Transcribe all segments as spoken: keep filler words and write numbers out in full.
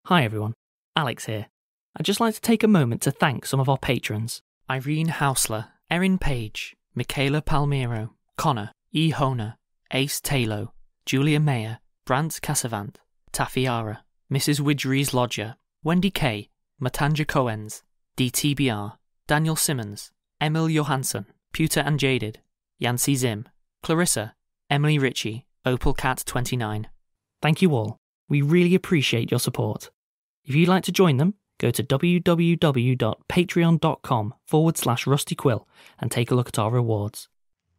Hi everyone, Alex here. I'd just like to take a moment to thank some of our patrons. Irene Hausler, Erin Page, Michaela Palmiro, Connor, E. Honer, Ace Taylor, Julia Mayer, Brant Casavant, Tafiara, Missus Widgery's Lodger, Wendy Kay, Matanja Coens, D T B R, Daniel Simmons, Emil Johansson, Pewter and Jaded, Yancy Zim, Clarissa, Emily Ritchie, Opal Cat twenty-nine. Thank you all. We really appreciate your support. If you'd like to join them, go to www.patreon.com forward slash rustyquill and take a look at our rewards.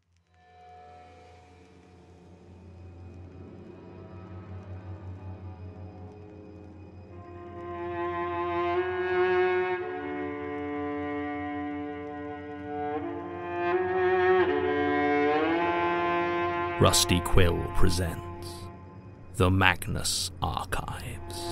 Rusty Quill presents The Magnus Archives.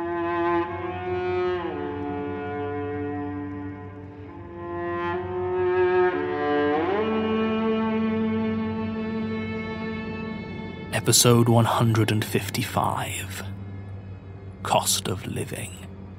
Episode one hundred fifty-five, Cost of Living.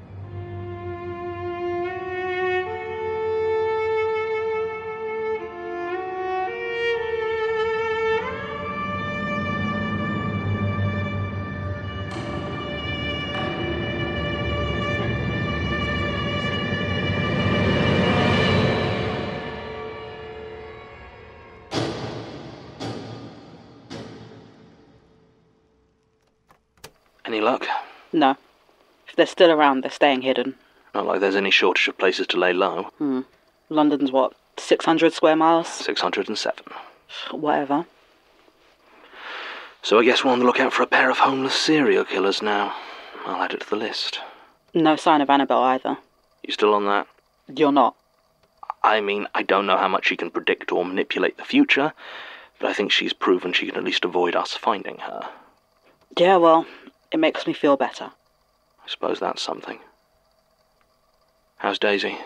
Any luck? No. If they're still around, they're staying hidden. Not like there's any shortage of places to lay low. Hmm. London's what, six hundred square miles? six hundred seven. Whatever. So I guess we're on the lookout for a pair of homeless serial killers now. I'll add it to the list. No sign of Annabelle either. You still on that? You're not. I mean, I don't know how much she can predict or manipulate the future, but I think she's proven she can at least avoid us finding her. Yeah, well, it makes me feel better. I suppose that's something. How's Daisy?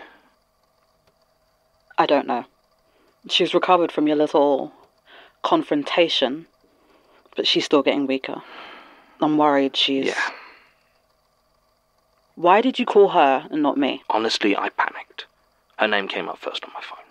I don't know. She's recovered from your little confrontation, but she's still getting weaker. I'm worried she's... Yeah. Why did you call her and not me? Honestly, I panicked. Her name came up first on my phone.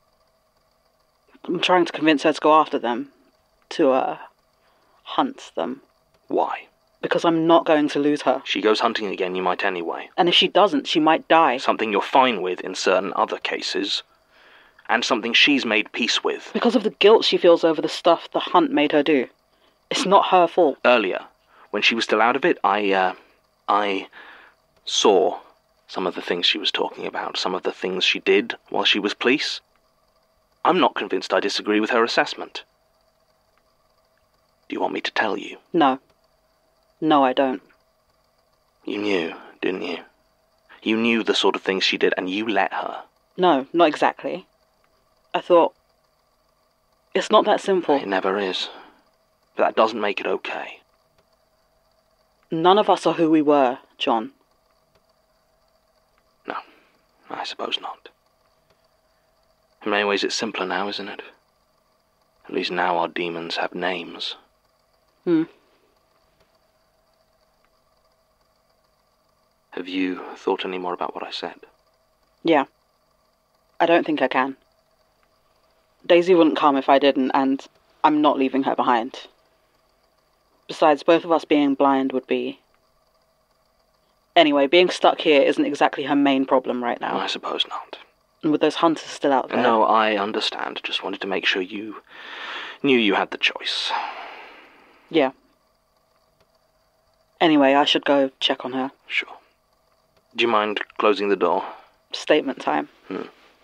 I'm trying to convince her to go after them. To, uh, hunt them. Why? Because I'm not going to lose her. She goes hunting again, you might anyway. And if she doesn't, she might die. Something you're fine with in certain other cases. And something she's made peace with. Because of the guilt she feels over the stuff the hunt made her do. It's not her fault. Earlier, when she was still out of it, I, uh, I saw some of the things she was talking about, some of the things she did while she was police. I'm not convinced I disagree with her assessment. Do you want me to tell you? No. No, I don't. You knew, didn't you? You knew the sort of things she did, and you let her. No, not exactly. I thought... It's not that simple. It never is. But that doesn't make it okay. None of us are who we were, John. No, I suppose not. In many ways it's simpler now, isn't it? At least now our demons have names. Hmm. Have you thought any more about what I said? Yeah. I don't think I can. Daisy wouldn't come if I didn't, and I'm not leaving her behind. Besides, both of us being blind would be... Anyway, being stuck here isn't exactly her main problem right now. I suppose not. And with those hunters still out there... No, I understand. Just wanted to make sure you knew you had the choice. Yeah. Anyway, I should go check on her. Sure. Do you mind closing the door? Statement time. Hmm.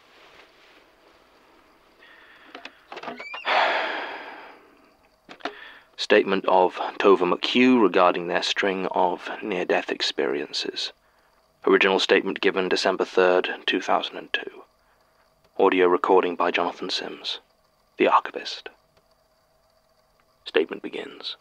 Statement of Tova McHugh regarding their string of near-death experiences. Original statement given December third, two thousand two. Audio recording by Jonathan Sims, the archivist. Statement begins.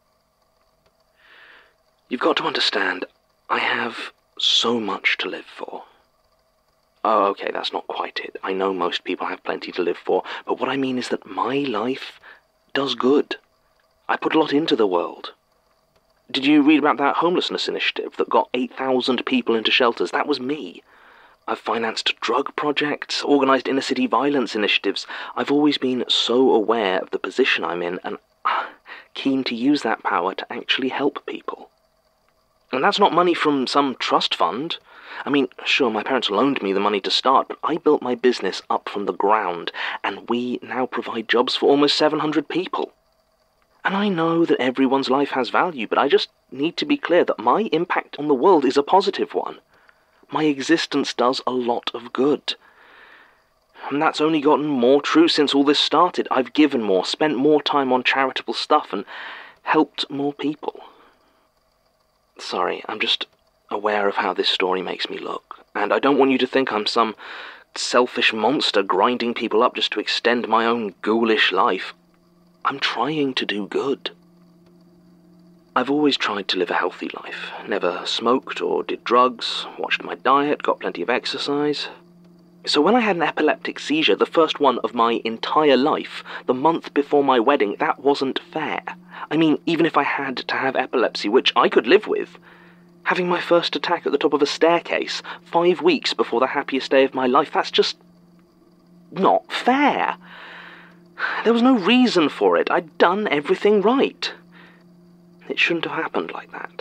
You've got to understand, I have so much to live for. Oh, okay, that's not quite it. I know most people have plenty to live for, but what I mean is that my life does good. I put a lot into the world. Did you read about that homelessness initiative that got eight thousand people into shelters? That was me. I've financed drug projects, organised inner-city violence initiatives. I've always been so aware of the position I'm in and keen to use that power to actually help people. And that's not money from some trust fund. I mean, sure, my parents loaned me the money to start, but I built my business up from the ground, and we now provide jobs for almost seven hundred people. And I know that everyone's life has value, but I just need to be clear that my impact on the world is a positive one. My existence does a lot of good. And that's only gotten more true since all this started. I've given more, spent more time on charitable stuff, and helped more people. Sorry, I'm just aware of how this story makes me look, and I don't want you to think I'm some selfish monster grinding people up just to extend my own ghoulish life. I'm trying to do good. I've always tried to live a healthy life, never smoked or did drugs, watched my diet, got plenty of exercise. So when I had an epileptic seizure, the first one of my entire life, the month before my wedding, that wasn't fair. I mean, even if I had to have epilepsy, which I could live with, having my first attack at the top of a staircase, five weeks before the happiest day of my life, that's just not fair. There was no reason for it. I'd done everything right. It shouldn't have happened like that.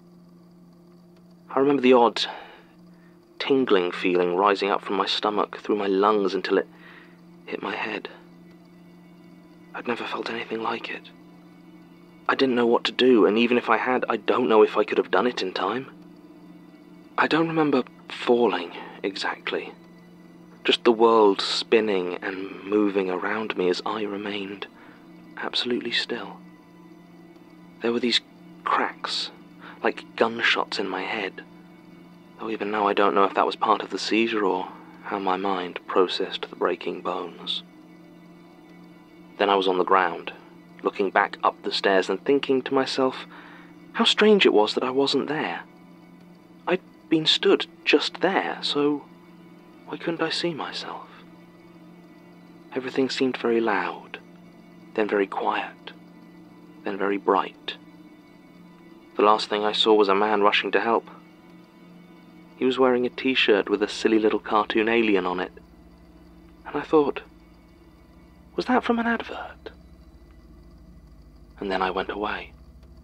I remember the odd tingling feeling rising up from my stomach through my lungs until it hit my head. I'd never felt anything like it. I didn't know what to do, and even if I had, I don't know if I could have done it in time. I don't remember falling exactly. Just the world spinning and moving around me as I remained absolutely still. There were these cracks, like gunshots in my head, though even now I don't know if that was part of the seizure or how my mind processed the breaking bones. Then I was on the ground, looking back up the stairs and thinking to myself how strange it was that I wasn't there. I'd been stood just there, so why couldn't I see myself? Everything seemed very loud, then very quiet, then very bright. The last thing I saw was a man rushing to help. He was wearing a t-shirt with a silly little cartoon alien on it. And I thought, was that from an advert? And then I went away.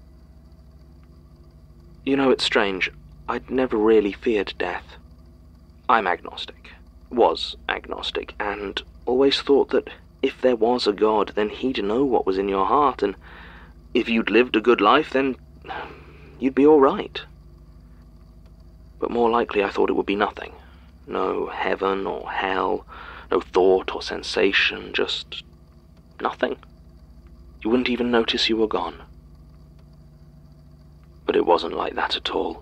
You know, it's strange. I'd never really feared death. I'm agnostic. Was agnostic, and always thought that if there was a God, then he'd know what was in your heart, and if you'd lived a good life, then you'd be all right. But more likely I thought it would be nothing. No heaven or hell, no thought or sensation, just nothing. You wouldn't even notice you were gone. But it wasn't like that at all.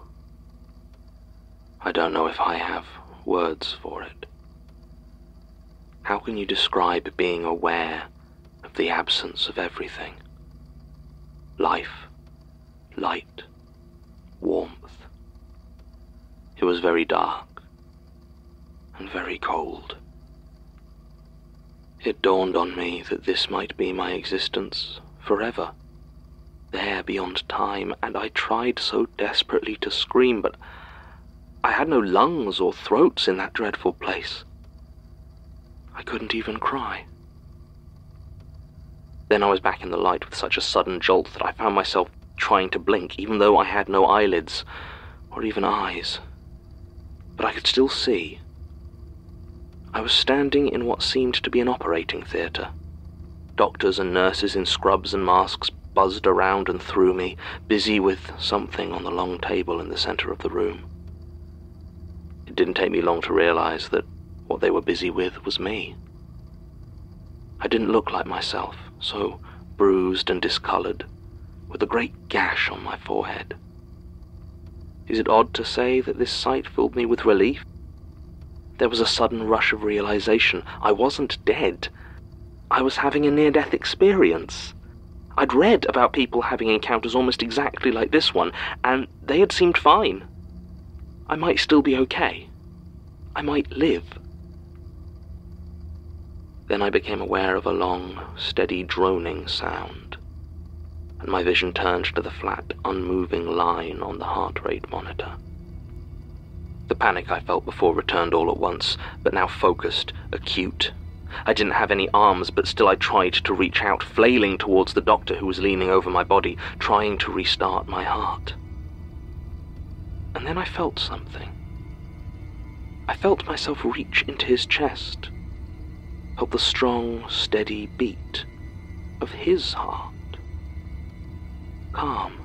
I don't know if I have words for it. How can you describe being aware of the absence of everything? Life, light, warmth. It was very dark and very cold. It dawned on me that this might be my existence forever, there beyond time, and I tried so desperately to scream, but I had no lungs or throats in that dreadful place. I couldn't even cry. Then I was back in the light with such a sudden jolt that I found myself trying to blink, even though I had no eyelids or even eyes. But I could still see. I was standing in what seemed to be an operating theatre. Doctors and nurses in scrubs and masks buzzed around and through me, busy with something on the long table in the centre of the room. It didn't take me long to realize that what they were busy with was me. I didn't look like myself, so bruised and discoloured, with a great gash on my forehead. Is it odd to say that this sight filled me with relief? There was a sudden rush of realization. I wasn't dead. I was having a near-death experience. I'd read about people having encounters almost exactly like this one, and they had seemed fine. I might still be okay. I might live. Then I became aware of a long, steady droning sound, and my vision turned to the flat, unmoving line on the heart rate monitor. The panic I felt before returned all at once, but now focused, acute. I didn't have any arms, but still I tried to reach out, flailing towards the doctor who was leaning over my body, trying to restart my heart. And then I felt something. I felt myself reach into his chest, felt the strong, steady beat of his heart. Calm.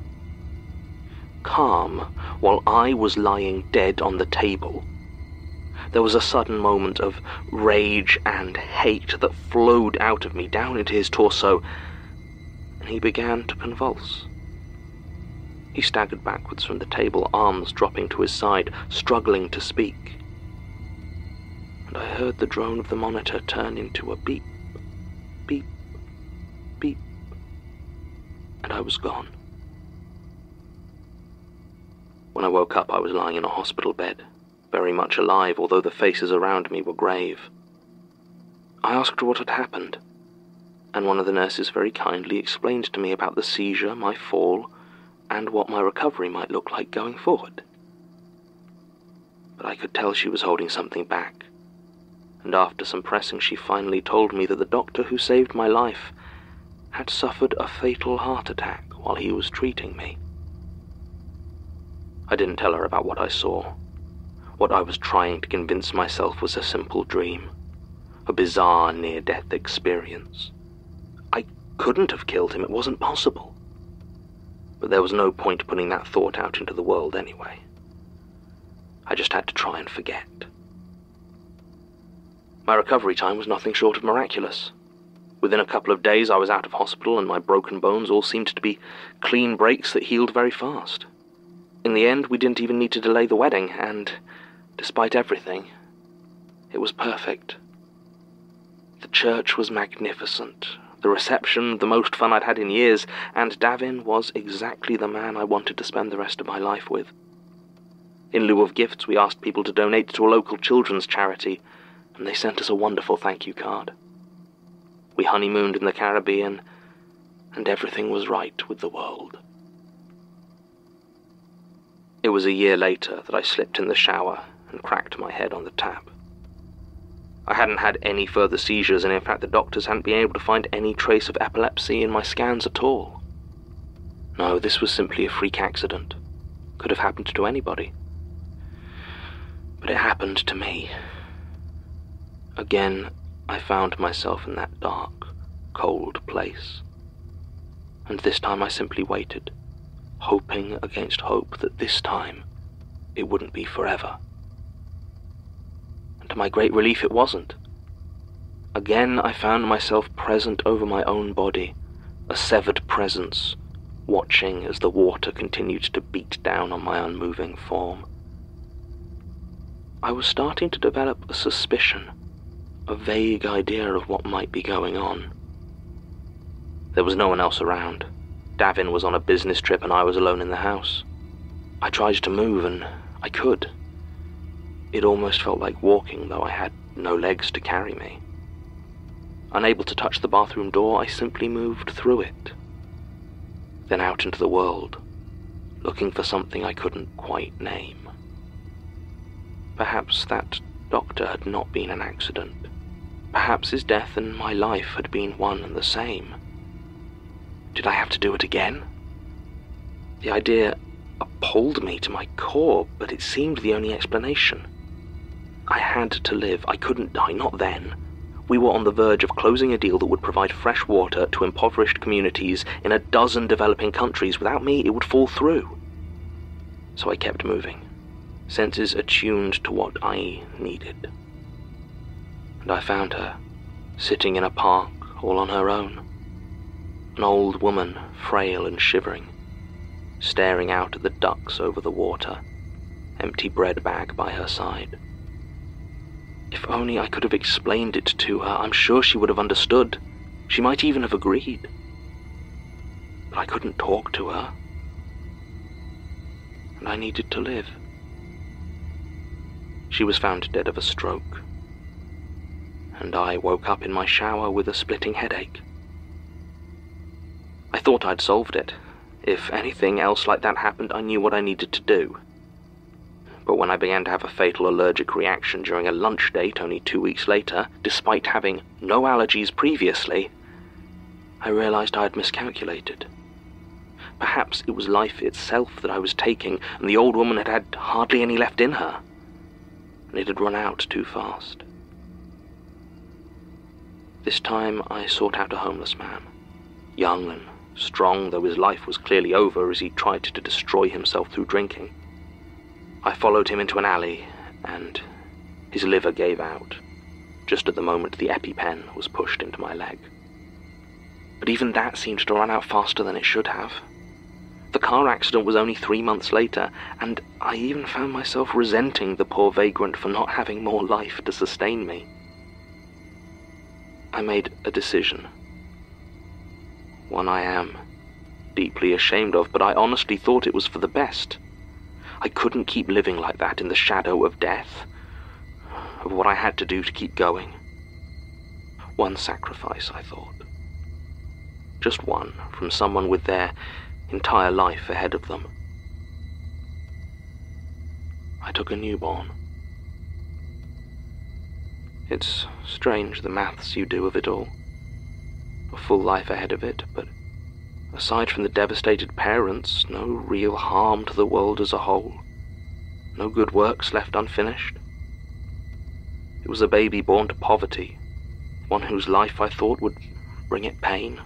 Calm, while I was lying dead on the table. There was a sudden moment of rage and hate that flowed out of me down into his torso, and he began to convulse. He staggered backwards from the table, arms dropping to his side, struggling to speak. And I heard the drone of the monitor turn into a beep, beep, beep, and I was gone. When I woke up, I was lying in a hospital bed, very much alive, although the faces around me were grave. I asked her what had happened, and one of the nurses very kindly explained to me about the seizure, my fall, and what my recovery might look like going forward. But I could tell she was holding something back, and after some pressing she finally told me that the doctor who saved my life had suffered a fatal heart attack while he was treating me. I didn't tell her about what I saw. What I was trying to convince myself was a simple dream, a bizarre near-death experience. I couldn't have killed him, it wasn't possible. But there was no point putting that thought out into the world anyway. I just had to try and forget. My recovery time was nothing short of miraculous. Within a couple of days I was out of hospital, and my broken bones all seemed to be clean breaks that healed very fast. In the end, we didn't even need to delay the wedding, and, despite everything, it was perfect. The church was magnificent, the reception the most fun I'd had in years, and Davin was exactly the man I wanted to spend the rest of my life with. In lieu of gifts, we asked people to donate to a local children's charity, and they sent us a wonderful thank you card. We honeymooned in the Caribbean, and everything was right with the world. It was a year later that I slipped in the shower and cracked my head on the tap. I hadn't had any further seizures, and in fact the doctors hadn't been able to find any trace of epilepsy in my scans at all. No, this was simply a freak accident. Could have happened to anybody. But it happened to me. Again, I found myself in that dark, cold place. And this time I simply waited, hoping against hope that this time it wouldn't be forever. And to my great relief, it wasn't. Again I found myself present over my own body, a severed presence, watching as the water continued to beat down on my unmoving form. I was starting to develop a suspicion, a vague idea of what might be going on. There was no one else around. Davin was on a business trip and I was alone in the house. I tried to move, and I could. It almost felt like walking, though I had no legs to carry me. Unable to touch the bathroom door, I simply moved through it. Then out into the world, looking for something I couldn't quite name. Perhaps that doctor had not been an accident. Perhaps his death and my life had been one and the same. Did I have to do it again? The idea appalled me to my core, but it seemed the only explanation. I had to live. I couldn't die, not then. We were on the verge of closing a deal that would provide fresh water to impoverished communities in a dozen developing countries. Without me, it would fall through. So I kept moving, senses attuned to what I needed. And I found her, sitting in a park, all on her own. An old woman, frail and shivering, staring out at the ducks over the water, empty bread bag by her side. If only I could have explained it to her, I'm sure she would have understood. She might even have agreed. But I couldn't talk to her. And I needed to live. She was found dead of a stroke. And I woke up in my shower with a splitting headache. I thought I'd solved it. If anything else like that happened, I knew what I needed to do. But when I began to have a fatal allergic reaction during a lunch date only two weeks later, despite having no allergies previously, I realized I had miscalculated. Perhaps it was life itself that I was taking, and the old woman had had hardly any left in her, and it had run out too fast. This time I sought out a homeless man, young and strong, though his life was clearly over as he tried to destroy himself through drinking. I followed him into an alley, and his liver gave out, just at the moment the EpiPen was pushed into my leg. But even that seemed to run out faster than it should have. The car accident was only three months later, and I even found myself resenting the poor vagrant for not having more life to sustain me. I made a decision. One I am deeply ashamed of, but I honestly thought it was for the best. I couldn't keep living like that in the shadow of death, of what I had to do to keep going. One sacrifice, I thought. Just one, from someone with their entire life ahead of them. I took a newborn. It's strange the maths you do of it all. A full life ahead of it, but aside from the devastated parents, no real harm to the world as a whole. No good works left unfinished. It was a baby born to poverty, one whose life I thought would bring it pain.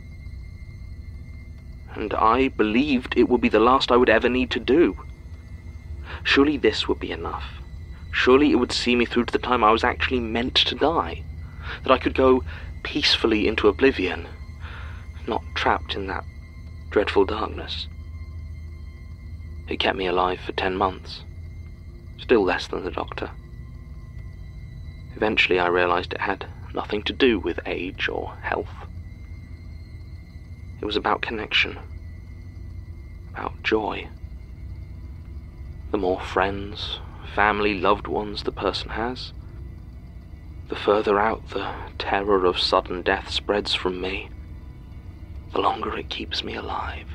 And I believed it would be the last I would ever need to do. Surely this would be enough. Surely it would see me through to the time I was actually meant to die, that I could go peacefully into oblivion, not trapped in that dreadful darkness. It kept me alive for ten months, still less than the doctor. Eventually I realized it had nothing to do with age or health. It was about connection, about joy. The more friends, family, loved ones the person has, the further out the terror of sudden death spreads from me, the longer it keeps me alive.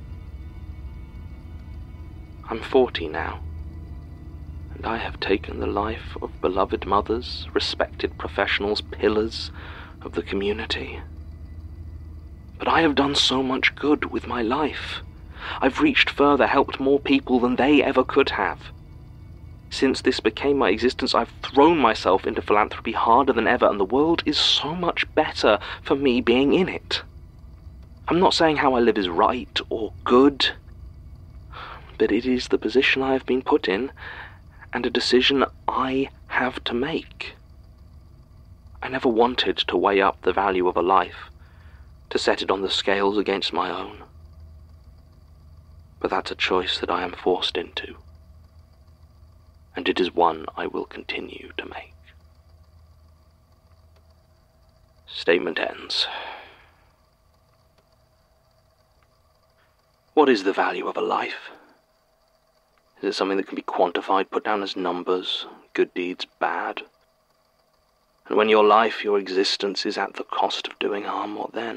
I'm forty now, and I have taken the life of beloved mothers, respected professionals, pillars of the community. But I have done so much good with my life. I've reached further, helped more people than they ever could have. Since this became my existence, I've thrown myself into philanthropy harder than ever, and the world is so much better for me being in it. I'm not saying how I live is right or good, but it is the position I have been put in, and a decision I have to make. I never wanted to weigh up the value of a life, to set it on the scales against my own. But that's a choice that I am forced into, and it is one I will continue to make. Statement ends. What is the value of a life? Is it something that can be quantified, put down as numbers, good deeds, bad? And when your life, your existence, is at the cost of doing harm, what then?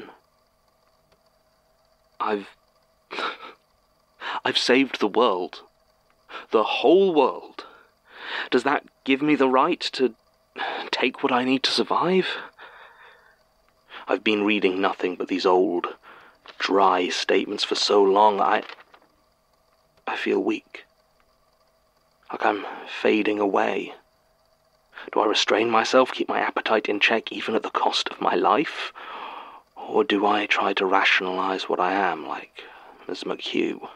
I've... I've saved the world. The whole world. Does that give me the right to take what I need to survive? I've been reading nothing but these old, dry statements for so long, I... I feel weak. Like I'm fading away. Do I restrain myself, keep my appetite in check, even at the cost of my life? Or do I try to rationalize what I am, like Miss McHugh?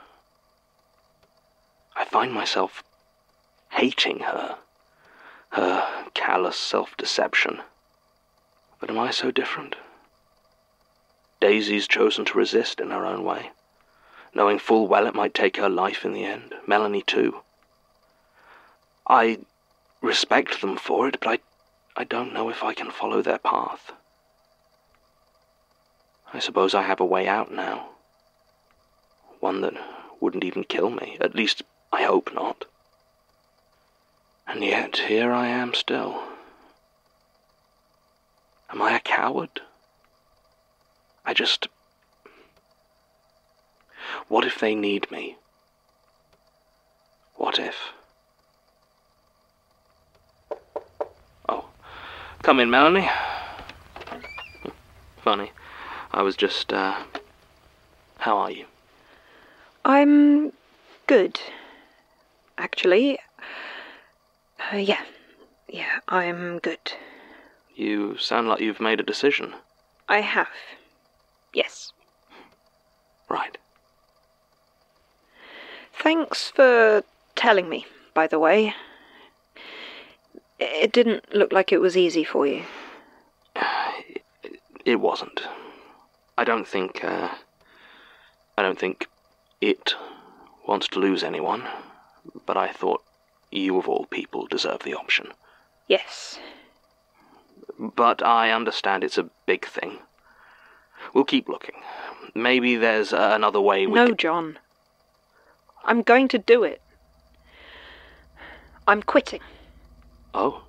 I find myself hating her, her callous self-deception. But am I so different? Daisy's chosen to resist in her own way, knowing full well it might take her life in the end. Melanie too. I respect them for it, but I, I don't know if I can follow their path. I suppose I have a way out now. One that wouldn't even kill me. At least, I hope not. And yet, here I am still. Am I a coward? I just... What if they need me? What if... Oh. Come in, Melanie. Funny. I was just, uh... How are you? I'm... good. Actually. Uh, yeah. Yeah, I'm good. You sound like you've made a decision. I have. Yes. Right. Thanks for telling me, by the way. It didn't look like it was easy for you. It wasn't. I don't think, uh... I don't think it wants to lose anyone, but I thought you of all people deserve the option. Yes. But I understand it's a big thing. We'll keep looking. Maybe there's uh, another way we No, can... John. I'm going to do it. I'm quitting. Oh?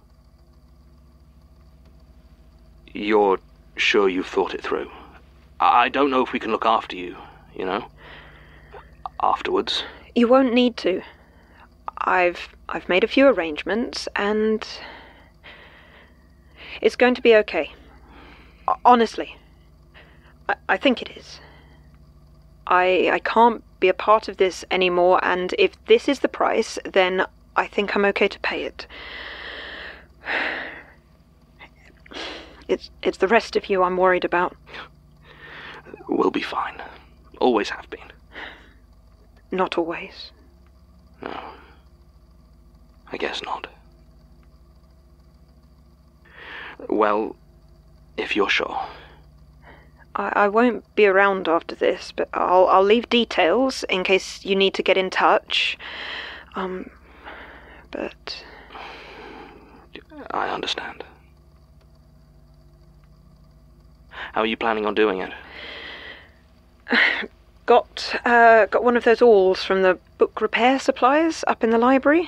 You're sure you've thought it through? I don't know if we can look after you, you know? Afterwards. You won't need to. I've I've made a few arrangements, and it's going to be okay. Honestly. I, I think it is. I I can't be a part of this anymore, and if this is the price, then I think I'm okay to pay it. It's it's the rest of you I'm worried about. We'll be fine. Always have been. Not always. No. I guess not. Well, if you're sure. I, I won't be around after this, but I'll I'll leave details in case you need to get in touch. Um, but... I understand. How are you planning on doing it? Got, uh, got one of those awls from the book repair supplies up in the library.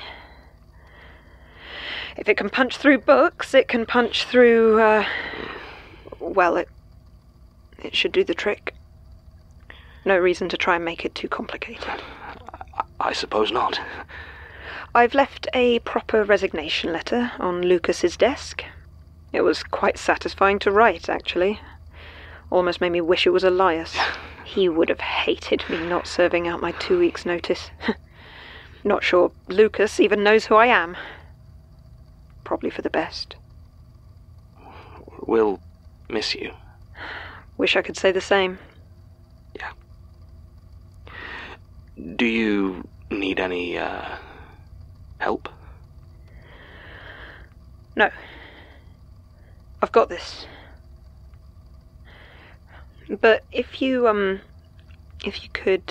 If it can punch through books, it can punch through, uh... well, it... it should do the trick. No reason to try and make it too complicated. I, I suppose not. I've left a proper resignation letter on Lucas's desk. It was quite satisfying to write, actually. Almost made me wish it was Elias. He would have hated me not serving out my two weeks' notice. Not sure Lucas even knows who I am. Probably for the best. We'll miss you. Wish I could say the same. Yeah. Do you need any, uh, help? No. I've got this. But if you, um, if you could,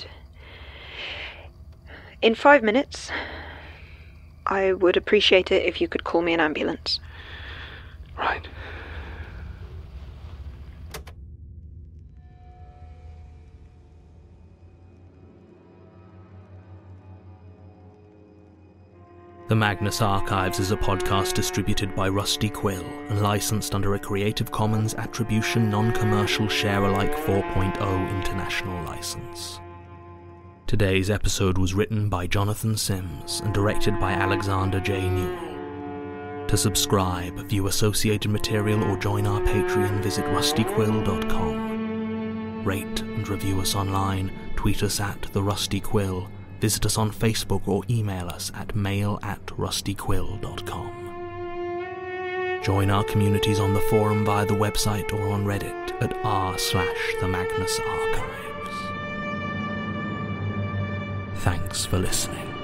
in five minutes, I would appreciate it if you could call me an ambulance. Right. The Magnus Archives is a podcast distributed by Rusty Quill and licensed under a Creative Commons Attribution Non-Commercial Share-alike four point oh International License. Today's episode was written by Jonathan Sims and directed by Alexander J. Newell. To subscribe, view associated material or join our Patreon, visit rusty quill dot com. Rate and review us online, tweet us at The Rusty Quill, visit us on Facebook or email us at mail at rusty quill dot com. Join our communities on the forum via the website or on Reddit at r slash the Magnus Archives. Thanks for listening.